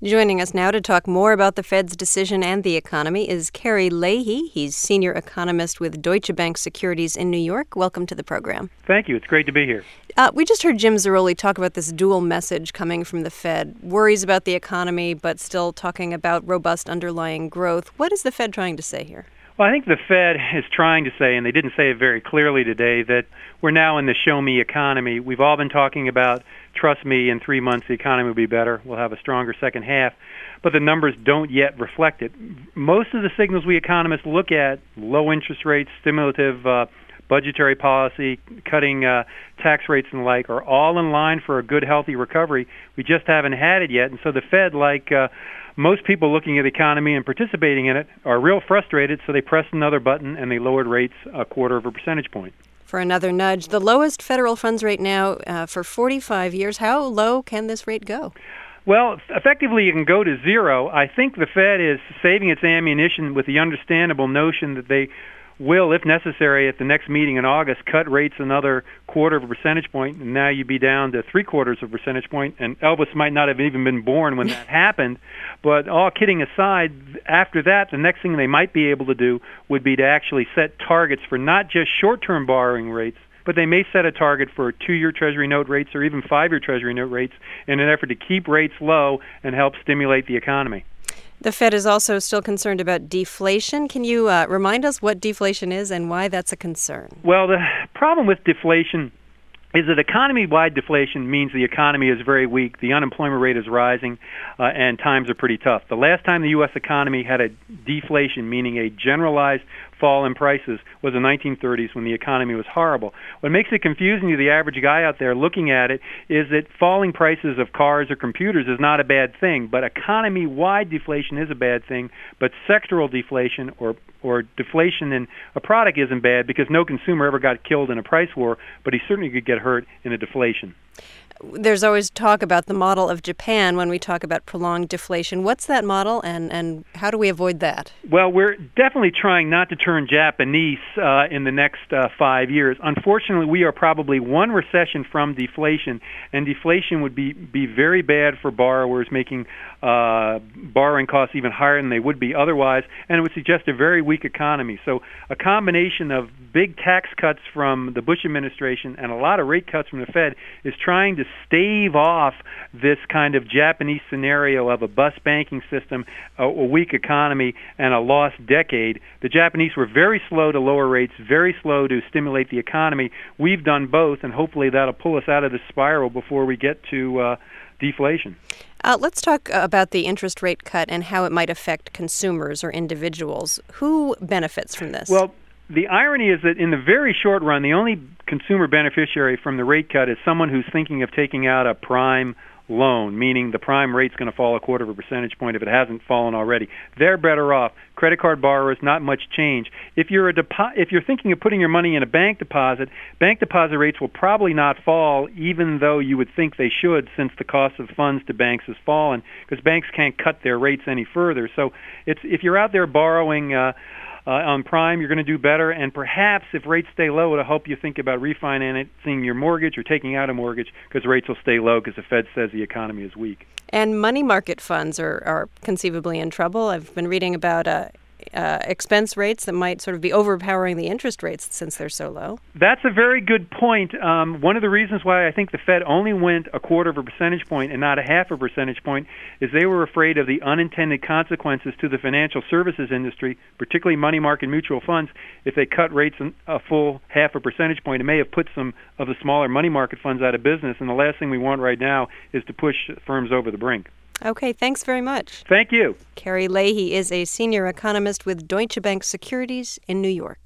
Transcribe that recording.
Joining us now to talk more about the Fed's decision and the economy is Kerry Leahy. He's senior economist with Deutsche Bank Securities in New York. Welcome to the program. Thank you. It's great to be here. We just heard Jim Zarroli talk about this dual message coming from the Fed. Worries about the economy, but still talking about robust underlying growth. What is the Fed trying to say here? Well, I think the Fed is trying to say, and they didn't say it very clearly today, that we're now in the show me economy. We've all been talking about, trust me, in 3 months the economy will be better. We'll have a stronger second half. But the numbers don't yet reflect it. Most of the signals we economists look at, low interest rates, stimulative budgetary policy, cutting tax rates and the like, are all in line for a good, healthy recovery. We just haven't had it yet. And so the Fed, like most people looking at the economy and participating in it, are real frustrated, so they pressed another button and they lowered rates 1/4 percentage point. For another nudge, the lowest federal funds rate now for 45 years. How low can this rate go? Well, effectively, you can go to zero. I think the Fed is saving its ammunition with the understandable notion that they will, if necessary, at the next meeting in August, cut rates another 1/4 percentage point, and now you'd be down to 3/4 percentage point, and Elvis might not have even been born when that happened. But all kidding aside, after that, the next thing they might be able to do would be to actually set targets for not just short-term borrowing rates, but they may set a target for 2-year Treasury note rates or even 5-year Treasury note rates in an effort to keep rates low and help stimulate the economy. The Fed is also still concerned about deflation. Can you remind us what deflation is and why that's a concern? Well, the problem with deflation is that economy-wide deflation means the economy is very weak, the unemployment rate is rising, and times are pretty tough. The last time the U.S. economy had a deflation, meaning a generalized fall in prices, was the 1930s when the economy was horrible. What makes it confusing to the average guy out there looking at it is that falling prices of cars or computers is not a bad thing, but economy-wide deflation is a bad thing, but sectoral deflation or deflation in a product isn't bad because no consumer ever got killed in a price war, but he certainly could get hurt in a deflation. There's always talk about the model of Japan when we talk about prolonged deflation. What's that model, and how do we avoid that? Well, we're definitely trying not to turn Japanese in the next 5 years. Unfortunately, we are probably one recession from deflation, and deflation would be very bad for borrowers, making borrowing costs even higher than they would be otherwise, and it would suggest a very weak economy. So a combination of big tax cuts from the Bush administration and a lot of rate cuts from the Fed is trying to stave off this kind of Japanese scenario of a bust banking system, a weak economy, and a lost decade. The Japanese were very slow to lower rates, very slow to stimulate the economy. We've done both, and hopefully that'll pull us out of this spiral before we get to deflation. Let's talk about the interest rate cut and how it might affect consumers or individuals. Who benefits from this? Well, the irony is that in the very short run, the only consumer beneficiary from the rate cut is someone who's thinking of taking out a prime loan, meaning the prime rate's going to fall 1/4 percentage point if it hasn't fallen already. They're better off. Credit card borrowers, not much change. If you're thinking of putting your money in a bank deposit rates will probably not fall, even though you would think they should, since the cost of funds to banks has fallen, because banks can't cut their rates any further. So if you're out there borrowing on prime, you're going to do better, and perhaps if rates stay low, it'll help you think about refinancing your mortgage or taking out a mortgage because rates will stay low because the Fed says the economy is weak. And money market funds are conceivably in trouble. I've been reading about expense rates that might sort of be overpowering the interest rates since they're so low. That's a very good point. One of the reasons why I think the Fed only went 1/4 percentage point and not 1/2 percentage point is they were afraid of the unintended consequences to the financial services industry, particularly money market mutual funds. If they cut rates a full 1/2 percentage point, it may have put some of the smaller money market funds out of business, and the last thing we want right now is to push firms over the brink. Okay, thanks very much. Thank you. Kerry Leahy is a senior economist with Deutsche Bank Securities in New York.